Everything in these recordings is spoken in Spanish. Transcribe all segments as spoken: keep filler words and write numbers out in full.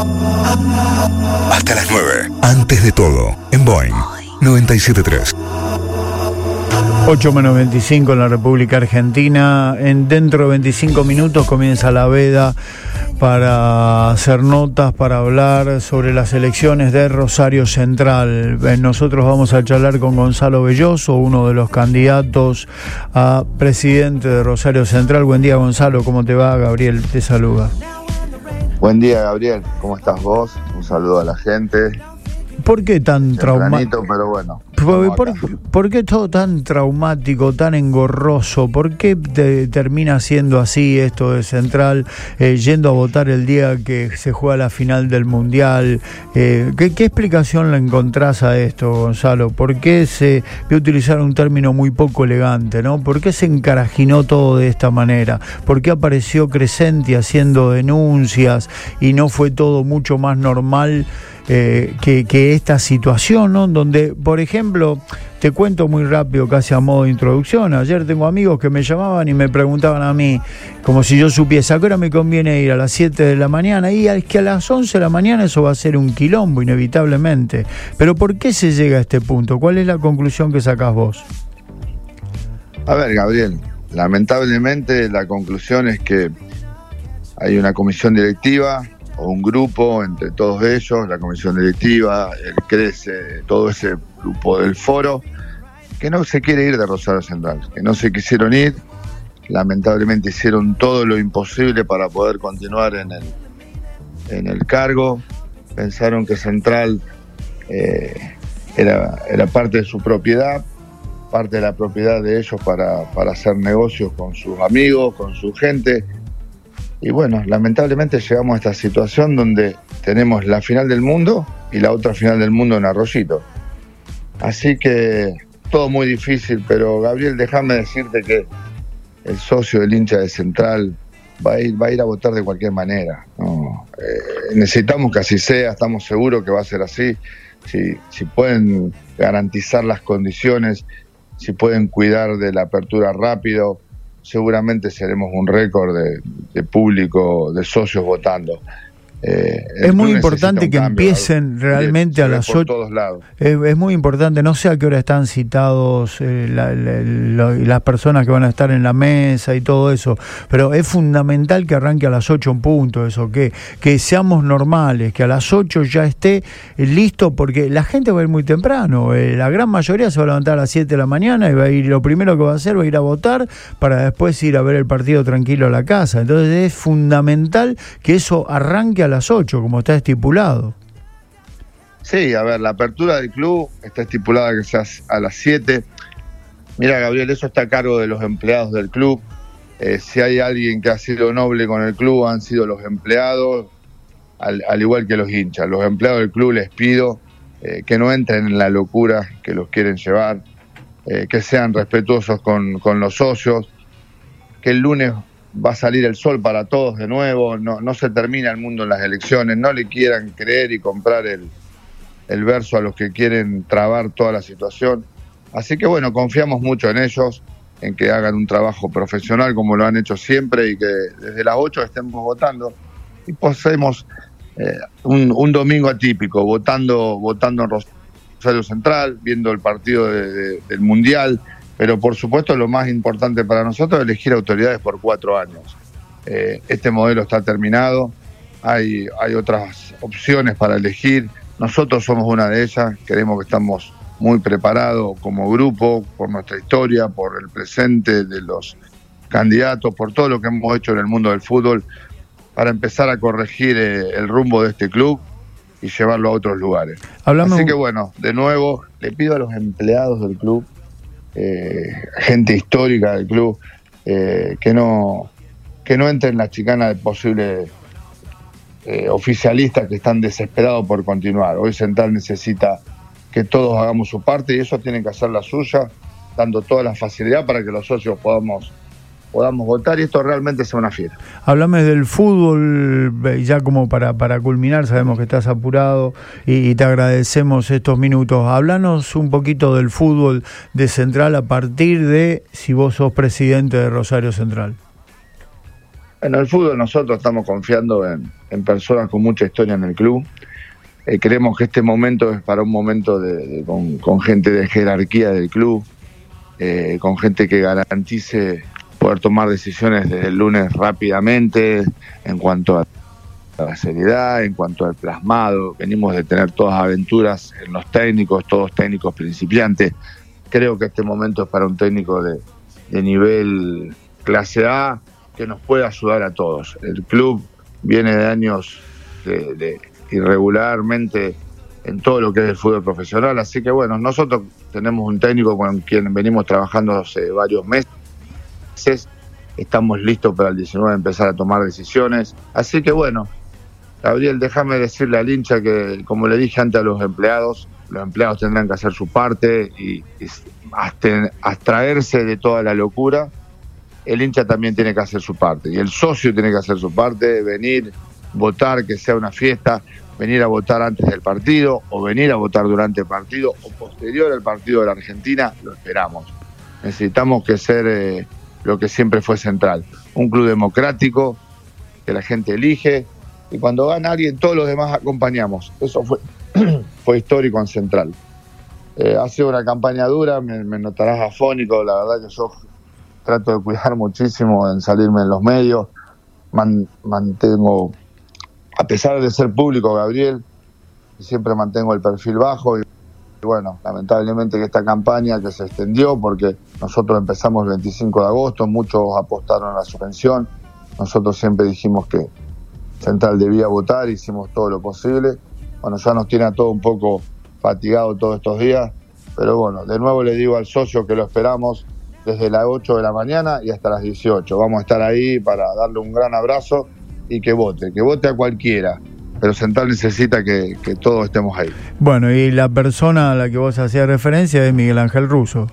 Hasta las nueve. Antes de todo, en Boeing noventa y siete punto tres. ocho menos veinticinco en la República Argentina. En dentro de veinticinco minutos comienza la veda para hacer notas, para hablar sobre las elecciones de Rosario Central. Nosotros vamos a charlar con Gonzalo Belloso, uno de los candidatos a presidente de Rosario Central. Buen día, Gonzalo, ¿cómo te va? Gabriel te saluda. Buen día, Gabriel, ¿cómo estás vos? Un saludo a la gente. ¿Por qué tan traumático? Pero bueno. ¿Por, por, ¿Por qué todo tan traumático, tan engorroso? ¿Por qué te, termina siendo así esto de Central, eh, yendo a votar el día que se juega la final del Mundial? Eh, ¿qué, ¿Qué explicación le encontrás a esto, Gonzalo? ¿Por qué se, voy a utilizar un término muy poco elegante, ¿no? ¿Por qué se encarajinó todo de esta manera? ¿Por qué apareció Crescenti haciendo denuncias y no fue todo mucho más normal Eh, que, que esta situación, ¿no? Donde, por ejemplo, te cuento muy rápido, casi a modo de introducción, ayer tengo amigos que me llamaban y me preguntaban a mí, como si yo supiese, ¿a qué hora me conviene ir? A las siete de la mañana, y es que a las once de la mañana eso va a ser un quilombo, inevitablemente. Pero ¿por qué se llega a este punto? ¿Cuál es la conclusión que sacás vos? A ver, Gabriel, lamentablemente la conclusión es que hay una comisión directiva o un grupo entre todos ellos, la comisión directiva, el CRECE, todo ese grupo del foro, que no se quiere ir de Rosario Central, que no se quisieron ir, lamentablemente hicieron todo lo imposible para poder continuar en el, en el cargo, pensaron que Central eh, era, era parte de su propiedad, parte de la propiedad de ellos para, para hacer negocios con sus amigos, con su gente. Y bueno, lamentablemente llegamos a esta situación donde tenemos la final del mundo y la otra final del mundo en Arroyito. Así que todo muy difícil, pero Gabriel, déjame decirte que el socio del hincha de Central va a ir, va a ir a votar de cualquier manera, ¿no? Eh, necesitamos que así sea, estamos seguros que va a ser así. Si, si pueden garantizar las condiciones, si pueden cuidar de la apertura rápido, seguramente seremos un récord de, de público, de socios votando. Eh, es muy importante que cambio, empiecen realmente a las ocho. Es, es muy importante, no sé a qué hora están citados eh, la, la, la, las personas que van a estar en la mesa y todo eso, pero es fundamental que arranque a las ocho en punto eso, que, que seamos normales, que a las ocho ya esté eh, listo, porque la gente va a ir muy temprano, eh, la gran mayoría se va a levantar a las siete de la mañana y va a ir, lo primero que va a hacer va a ir a votar para después ir a ver el partido tranquilo a la casa. Entonces es fundamental que eso arranque a las ocho, como está estipulado. Sí, a ver, la apertura del club está estipulada que sea a las siete. Mira, Gabriel, eso está a cargo de los empleados del club. Eh, si hay alguien que ha sido noble con el club, han sido los empleados, al, al igual que los hinchas. Los empleados del club les pido eh, que no entren en la locura que los quieren llevar, eh, que sean respetuosos con, con los socios, que el lunes va a salir el sol para todos de nuevo, no, no se termina el mundo en las elecciones, no le quieran creer y comprar el, el verso a los que quieren trabar toda la situación. Así que bueno, confiamos mucho en ellos, en que hagan un trabajo profesional como lo han hecho siempre y que desde las ocho estemos votando y pasemos eh, un, un domingo atípico, votando, votando en Rosario Central, viendo el partido de, de, del Mundial. Pero por supuesto lo más importante para nosotros es elegir autoridades por cuatro años. Eh, este modelo está terminado, hay, hay otras opciones para elegir, nosotros somos una de ellas, creemos que estamos muy preparados como grupo, por nuestra historia, por el presente de los candidatos, por todo lo que hemos hecho en el mundo del fútbol, para empezar a corregir eh, el rumbo de este club y llevarlo a otros lugares. Hablamos... Así que bueno, de nuevo, le pido a los empleados del club, Eh, gente histórica del club, eh, que no que no entre en la chicana de posibles eh, oficialistas que están desesperados por continuar. Hoy Central necesita que todos hagamos su parte y ellos tienen que hacer la suya, dando toda la facilidad para que los socios podamos podamos votar y esto realmente sea una fiesta. Háblame del fútbol, ya como para, para culminar, sabemos que estás apurado y, y te agradecemos estos minutos. Háblanos un poquito del fútbol de Central a partir de si vos sos presidente de Rosario Central. En el fútbol nosotros estamos confiando en, en personas con mucha historia en el club. Eh, creemos que este momento es para un momento de, de, con, con gente de jerarquía del club, eh, con gente que garantice poder tomar decisiones desde el lunes rápidamente en cuanto a la seriedad, en cuanto al plasmado. Venimos de tener todas aventuras en los técnicos, todos técnicos principiantes. Creo que este momento es para un técnico de, de nivel clase A que nos puede ayudar a todos. El club viene de años de, de irregularmente en todo lo que es el fútbol profesional, así que bueno, nosotros tenemos un técnico con quien venimos trabajando hace varios meses, estamos listos para el diecinueve empezar a tomar decisiones, así que bueno, Gabriel, déjame decirle al hincha que, como le dije antes a los empleados, los empleados tendrán que hacer su parte y, y abstraerse de toda la locura. El hincha también tiene que hacer su parte y el socio tiene que hacer su parte, venir, votar, que sea una fiesta, venir a votar antes del partido o venir a votar durante el partido o posterior al partido de la Argentina, lo esperamos. Necesitamos que ser eh, lo que siempre fue Central, un club democrático que la gente elige y cuando gana alguien todos los demás acompañamos. Eso fue, fue histórico en Central. Eh, ha sido una campaña dura, me, me notarás afónico, la verdad que yo trato de cuidar muchísimo en salirme en los medios, Man, mantengo, a pesar de ser público, Gabriel, siempre mantengo el perfil bajo y, y bueno, lamentablemente que esta campaña que se extendió porque nosotros empezamos el veinticinco de agosto, muchos apostaron a la suspensión, nosotros siempre dijimos que Central debía votar, hicimos todo lo posible, bueno, ya nos tiene a todos un poco fatigados todos estos días, pero bueno, de nuevo le digo al socio que lo esperamos desde las ocho de la mañana y hasta las dieciocho. Vamos a estar ahí para darle un gran abrazo y que vote, que vote a cualquiera. Pero Central necesita que, que todos estemos ahí. Bueno, y la persona a la que vos hacías referencia es Miguel Ángel Russo.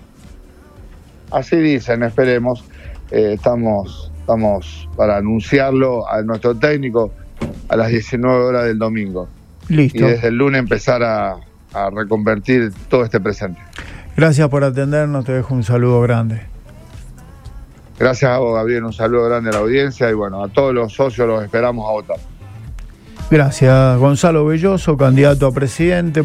Así dicen, esperemos. Eh, estamos, estamos para anunciarlo a nuestro técnico a las diecinueve horas del domingo. Listo. Y desde el lunes empezar a, a reconvertir todo este presente. Gracias por atendernos, te dejo un saludo grande. Gracias a vos, Gabriel, un saludo grande a la audiencia y bueno, a todos los socios los esperamos a votar. Gracias, Gonzalo Belloso, candidato a presidente.